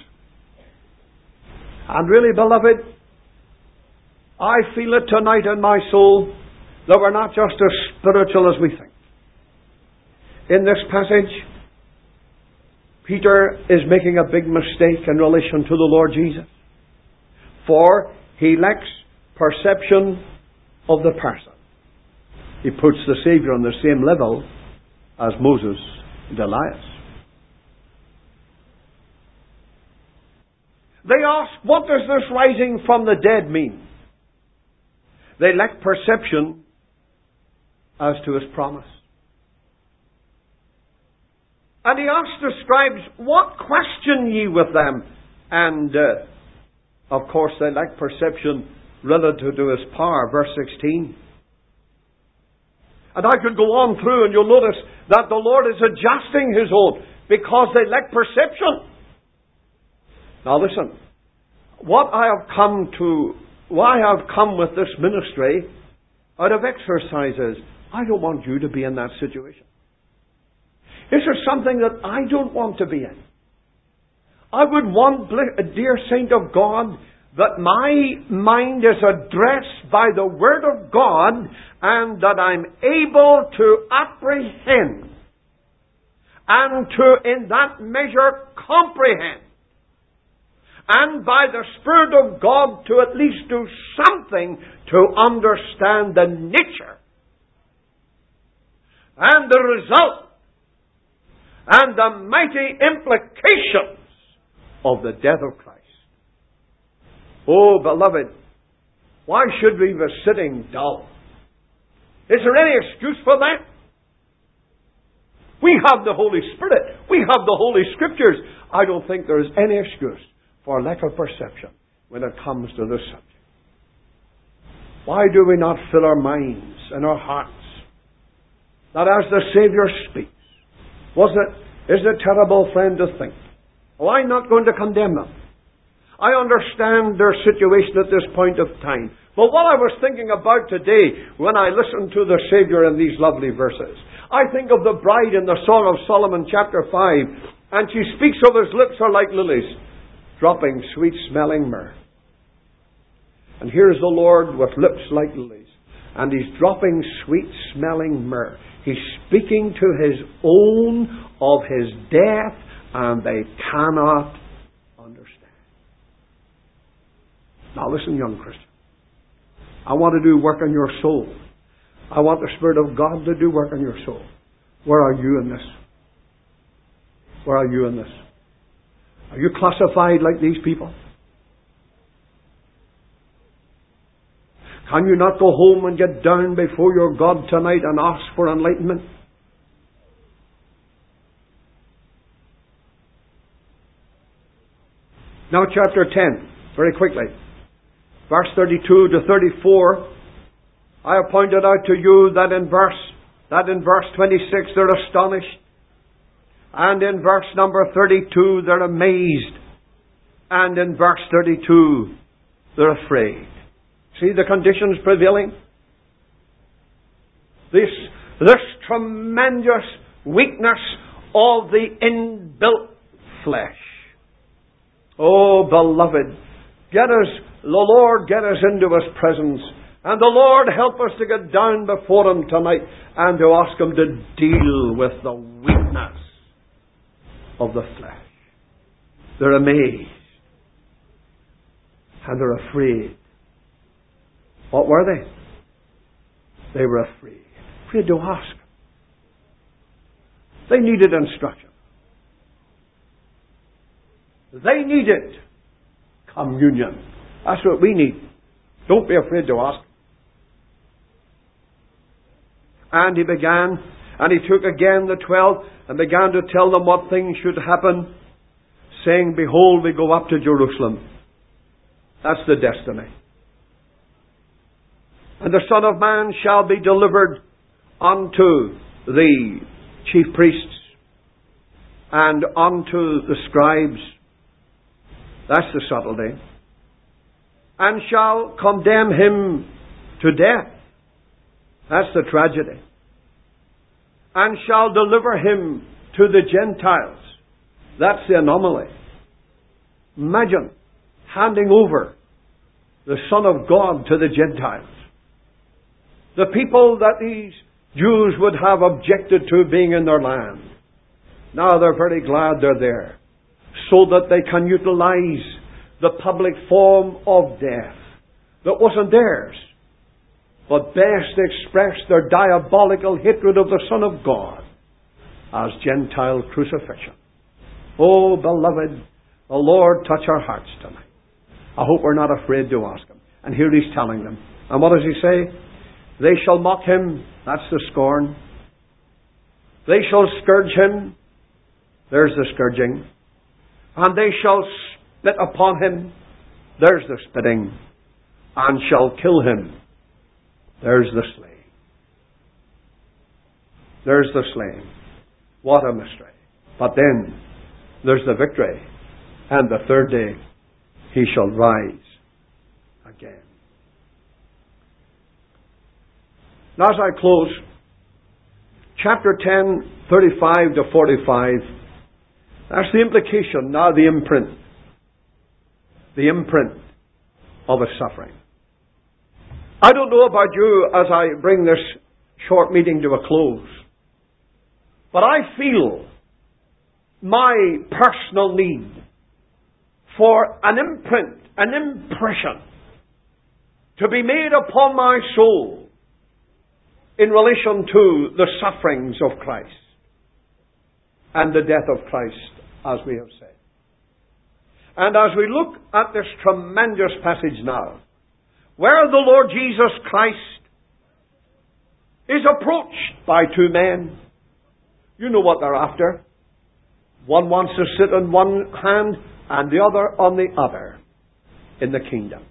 And really, beloved, I feel it tonight in my soul that we're not just as spiritual as we think. In this passage, Peter is making a big mistake in relation to the Lord Jesus. For he lacks perception of the person. He puts the Savior on the same level as Moses and Elias. They ask, what does this rising from the dead mean? They lack perception as to his promise. And he asks the scribes, what question ye with them? And, of course, they lack perception relative to his power. Verse 16. And I could go on through, and you'll notice that the Lord is adjusting his own because they lack perception. Now listen, why I have come with this ministry out of exercises, I don't want you to be in that situation. Is there something that I don't want to be in? I would want, a dear saint of God, that my mind is addressed by the Word of God and that I'm able to apprehend and to, in that measure, comprehend, and by the Spirit of God to at least do something to understand the nature and the result and the mighty implications of the death of Christ. Oh, beloved, why should we be sitting dull? Is there any excuse for that? We have the Holy Spirit. We have the Holy Scriptures. I don't think there is any excuse for lack of perception when it comes to this subject. Why do we not fill our minds and our hearts that as the Savior speaks, is it terrible, friend, to think, oh, I'm not going to condemn them. I understand their situation at this point of time. But what I was thinking about today when I listened to the Savior in these lovely verses, I think of the bride in the Song of Solomon chapter 5, and she speaks of his lips are like lilies, dropping sweet-smelling myrrh. And here's the Lord with lips like lilies, and He's dropping sweet-smelling myrrh. He's speaking to His own of His death, and they cannot understand. Now listen, young Christian. I want to do work on your soul. I want the Spirit of God to do work on your soul. Where are you in this? Where are you in this? Are you classified like these people? Can you not go home and get down before your God tonight and ask for enlightenment? Now chapter 10, very quickly. Verse 32 to 34. I have pointed out to you that in verse 26 they're astonished. And in verse number 32 they're amazed. And in verse 32 they're afraid. See the conditions prevailing? This tremendous weakness of the inbuilt flesh. Oh, beloved, the Lord get us into His presence. And the Lord help us to get down before Him tonight and to ask Him to deal with the weakness of the flesh. They're amazed. And they're afraid. What were they? They were afraid. Afraid to ask. They needed instruction. They needed communion. That's what we need. Don't be afraid to ask. And He began, and He took again the 12 and began to tell them what things should happen, saying, Behold, we go up to Jerusalem. That's the destiny. And the Son of Man shall be delivered unto the chief priests and unto the scribes. That's the subtlety. And shall condemn Him to death. That's the tragedy. And shall deliver Him to the Gentiles. That's the anomaly. Imagine handing over the Son of God to the Gentiles. The people that these Jews would have objected to being in their land. Now they're very glad they're there, so that they can utilize the public form of death that wasn't theirs, but best expressed their diabolical hatred of the Son of God as Gentile crucifixion. Oh, beloved, the Lord touch our hearts tonight. I hope we're not afraid to ask Him. And here He's telling them. And what does He say? They shall mock Him. That's the scorn. They shall scourge Him. There's the scourging. And they shall spit upon Him. There's the spitting. And shall kill Him. There's the slaying. There's the slaying. What a mystery. But then, there's the victory. and the third day he shall rise again. Now as I close, chapter 10, 35 to 45, that's the implication, now the imprint. The imprint of his suffering. I don't know about you as I bring this short meeting to a close, but I feel my personal need for an imprint, an impression to be made upon my soul in relation to the sufferings of Christ and the death of Christ, as we have said. And as we look at this tremendous passage now, where the Lord Jesus Christ is approached by two men, you know what they're after. One wants to sit on one hand and the other on the other in the kingdom.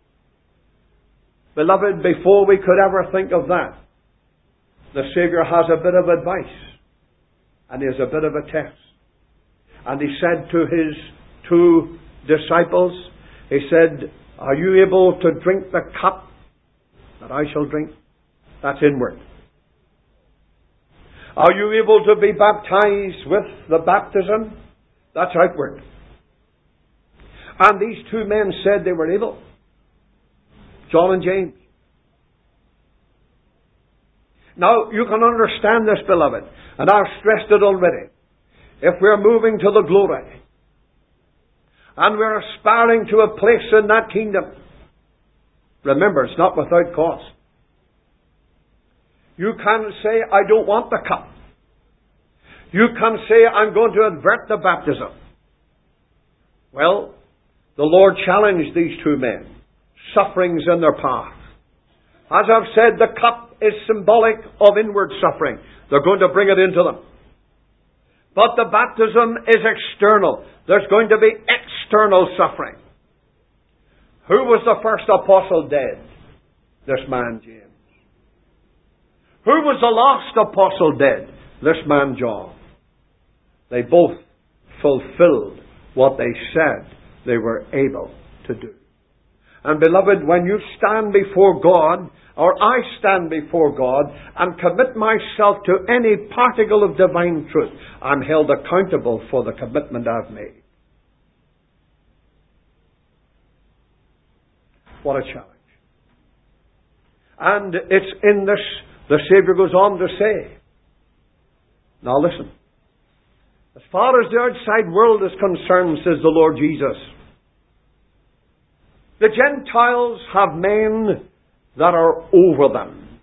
Beloved, before we could ever think of that, the Saviour has a bit of advice and he has a bit of a test. And he said to his two disciples, he said, are you able to drink the cup that I shall drink? That's inward. Are you able to be baptized with the baptism? That's outward. And these two men said they were able. John and James. Now, you can understand this, beloved, and I've stressed it already. If we're moving to the glory, and we're aspiring to a place in that kingdom, remember, it's not without cost. You can say, I don't want the cup. You can say, I'm going to avert the baptism. Well, the Lord challenged these two men. Sufferings in their path. As I've said, the cup is symbolic of inward suffering. They're going to bring it into them. But the baptism is external. There's going to be external suffering. Who was the first apostle dead? This man, James. Who was the last apostle dead? This man, John. They both fulfilled what they said they were able to do. And beloved, when you stand before God, or I stand before God, and commit myself to any particle of divine truth, I'm held accountable for the commitment I've made. What a challenge. And it's in this, the Saviour goes on to say, now listen, as far as the outside world is concerned, says the Lord Jesus, the Gentiles have men that are over them.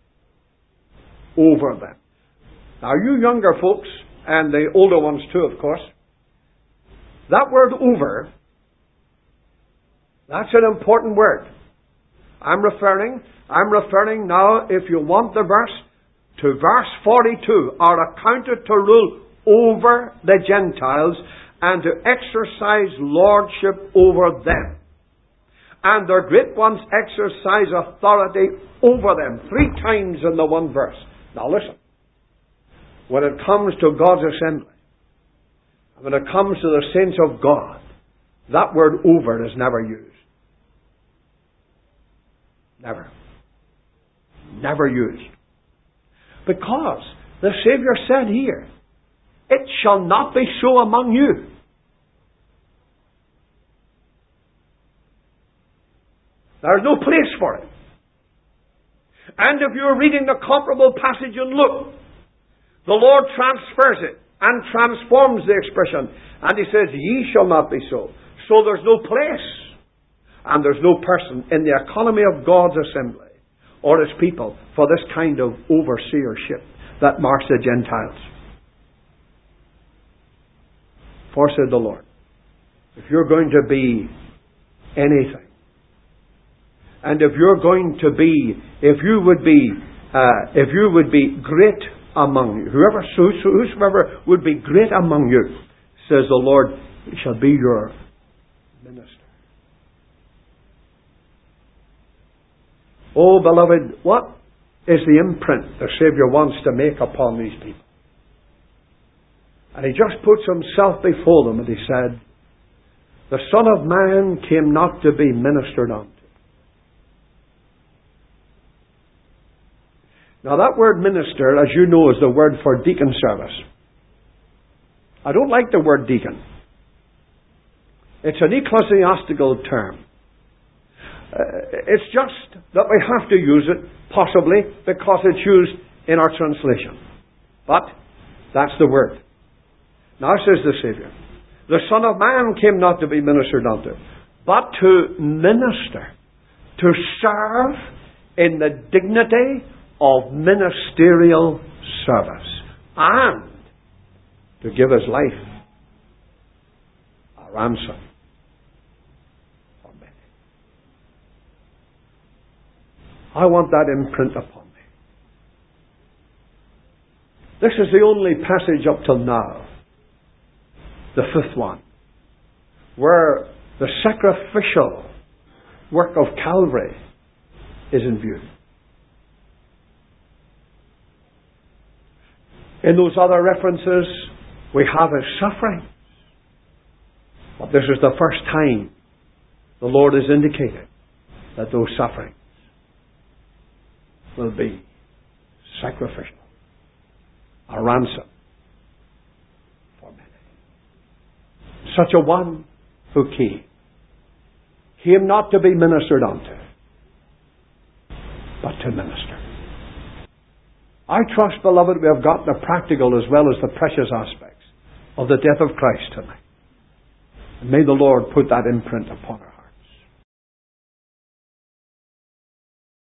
Over them. Now you younger folks, and the older ones too, of course, that word over, that's an important word. I'm referring now, if you want the verse, to verse 42, are accounted to rule over the Gentiles and to exercise lordship over them. And their great ones exercise authority over them. 3 times in the one verse. Now listen. When it comes to God's assembly, when it comes to the saints of God, that word over is never used. Never. Never used. Because the Saviour said here, it shall not be so among you. There's no place for it. And if you're reading the comparable passage in Luke, the Lord transfers it and transforms the expression. And He says, ye shall not be so. So there's no place and there's no person in the economy of God's assembly or His people for this kind of overseership that marks the Gentiles. For, said the Lord, if you're going to be anything, and if you're going to be, if you would be great among you, whosoever would be great among you, says the Lord, shall be your minister. Oh, beloved, what is the imprint the Saviour wants to make upon these people? And He just puts Himself before them and He said, The Son of Man came not to be ministered unto. Now that word minister, as you know, is the word for deacon service. I don't like the word deacon. It's an ecclesiastical term. It's just that we have to use it, possibly, because it's used in our translation. But that's the word. Now says the Saviour, the Son of Man came not to be ministered unto, but to minister, to serve in the dignity of ministerial service, and to give his life a ransom for many. I want that imprint upon me. This is the only passage up till now, the fifth one, where the sacrificial work of Calvary is in view. In those other references, we have his suffering. But this is the first time the Lord has indicated that those sufferings will be sacrificial, a ransom for many. Such a one who came not to be ministered unto, but to minister. I trust, beloved, we have got the practical as well as the precious aspects of the death of Christ tonight. And may the Lord put that imprint upon us.